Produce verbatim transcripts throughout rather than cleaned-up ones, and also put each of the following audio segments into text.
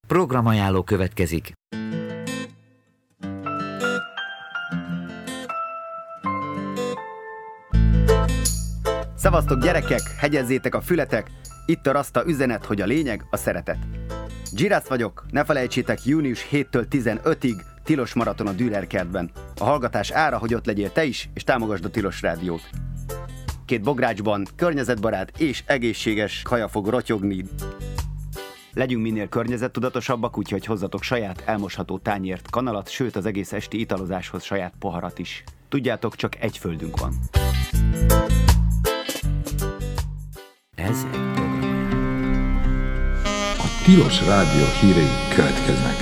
Programajánló következik. Szevasztok gyerekek, hegyezzétek a fületek, itt a Rasta üzenet, hogy a lényeg a szeretet. Girasz vagyok, ne felejtsétek, június hétől tizenötödig tilos maraton a Dürer kertben. A hallgatás ára, hogy ott legyél te is, és támogasd a Tilos Rádiót. Két bográcsban környezetbarát és egészséges kaja fog rotyogni. Legyünk minél környezettudatosabbak, úgyhogy hozzatok saját elmosható tányért, kanalat, sőt az egész esti italozáshoz saját poharat is. Tudjátok, csak egy földünk van. Ez egy program. A Tilos Rádió hírei következnek.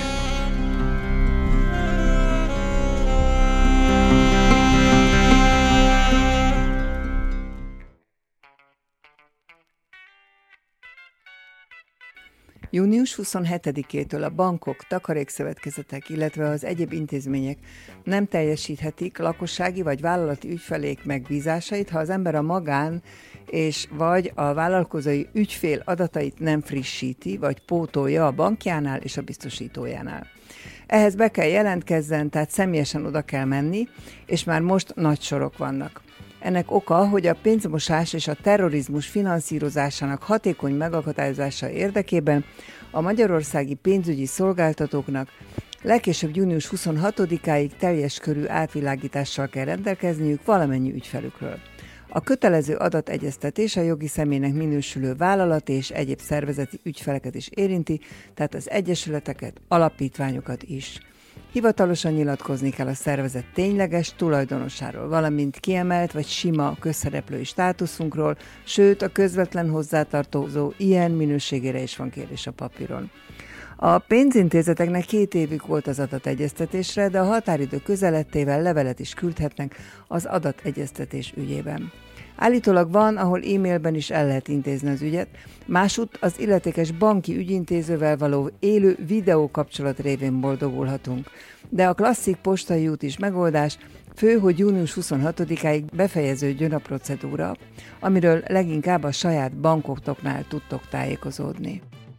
június huszonhetedikétől a bankok, takarékszövetkezetek, illetve az egyéb intézmények nem teljesíthetik lakossági vagy vállalati ügyfelék megbízásait, ha az ember a magán és vagy a vállalkozói ügyfél adatait nem frissíti, vagy pótolja a bankjánál és a biztosítójánál. Ehhez be kell jelentkezzen, tehát személyesen oda kell menni, és már most nagy sorok vannak. Ennek oka, hogy a pénzmosás és a terrorizmus finanszírozásának hatékony megakadályozása érdekében a magyarországi pénzügyi szolgáltatóknak legkésőbb június huszonhatodikáig teljes körű átvilágítással kell rendelkezniük valamennyi ügyfelükről. A kötelező adategyeztetés a jogi személynek minősülő vállalati és egyéb szervezeti ügyfeleket is érinti, tehát az egyesületeket, alapítványokat is. Hivatalosan nyilatkozni kell a szervezet tényleges tulajdonosáról, valamint kiemelt vagy sima közszereplői státuszunkról, sőt a közvetlen hozzátartozó ilyen minőségére is van kérés a papíron. A pénzintézeteknek két évig volt az adategyeztetésre, de a határidő közelettével levelet is küldhetnek az adategyeztetés ügyében. Állítólag van, ahol e-mailben is el lehet intézni az ügyet, másútt az illetékes banki ügyintézővel való élő videó kapcsolat révén boldogulhatunk. De a klasszik postai út is megoldás, fő, hogy június huszonhatodikáig befejeződjön a procedúra, amiről leginkább a saját bankotoknál tudtok tájékozódni.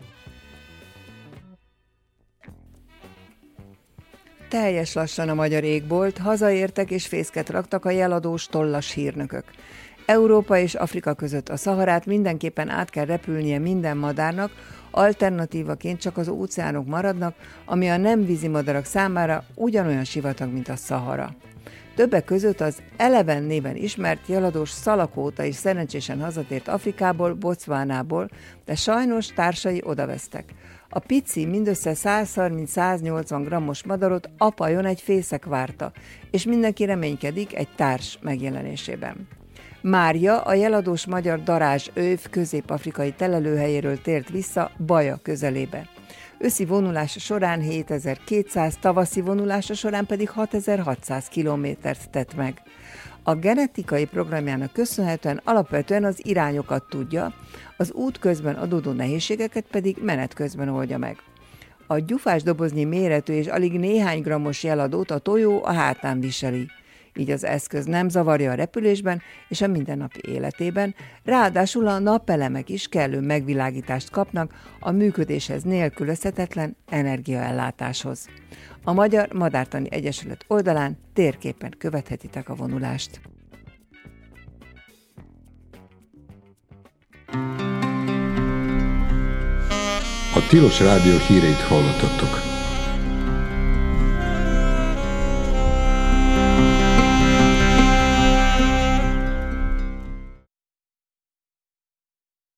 Teljes lassan a magyar égbolt, hazaértek és fészket raktak a jeladós tollas hírnökök. Európa és Afrika között a Szaharát mindenképpen át kell repülnie minden madárnak, alternatívaként csak az óceánok maradnak, ami a nem vízi madarak számára ugyanolyan sivatag, mint a Szahara. Többek között az Eleven néven ismert jeladós szalakóta is szerencsésen hazatért Afrikából, Botswanából, de sajnos társai odavesztek. A pici, mindössze száz harminc-száznyolcvan grammos madarot apajon egy fészek várta, és mindenki reménykedik egy társ megjelenésében. Mária, a jeladós magyar darázs őv közép-afrikai telelőhelyéről tért vissza Baja közelébe. Őszi vonulása során hétezer-kétszáz, tavaszi vonulása során pedig hatezer-hatszáz kilométert tett meg. A genetikai programjának köszönhetően alapvetően az irányokat tudja, az út közben adódó nehézségeket pedig menet közben oldja meg. A gyufás doboznyi méretű és alig néhány grammos jeladót a tojó a hátán viseli. Így az eszköz nem zavarja a repülésben és a mindennapi életében, ráadásul a napelemek is kellő megvilágítást kapnak a működéshez nélkülözhetetlen energiaellátáshoz. A Magyar Madártani Egyesület oldalán térképen követhetitek a vonulást. A Tilos Rádió híreit hallottatok.